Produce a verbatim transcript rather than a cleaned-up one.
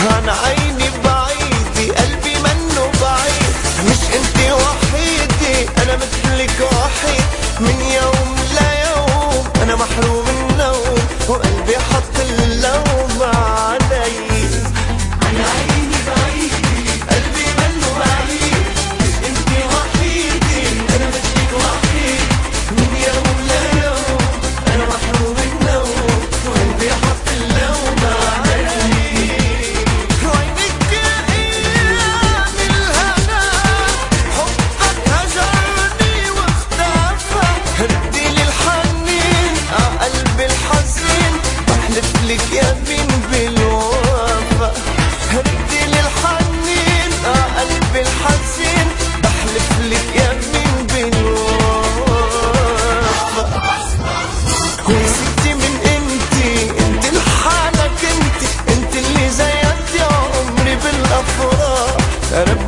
انا عيني بعيدي قلبي منه بعيد، مش انتي وحيدي انا مثلك وحيد، من يوم ليوم انا محروم النوم وقلبي حط اللوم علي. انا عيني بعيدي قلبي منه بعيد، مش انتي وحيدي انا مثلك وحيد، من يوم ليوم انا محروم النوم وقلبي حط اللوم علي. وينك يا ايام الهنا، حبك هجرني واختفى، ردي لي الحنين ع قلبي الحزين، بحلف لك يمين بالوفا، ردي لي الحنين ع قلبي الحزين، بحلف لك يمين بالوفا. ونسيتي من انتي انتي لحالك، انتي انتي اللي زينتي عمري بالافراح.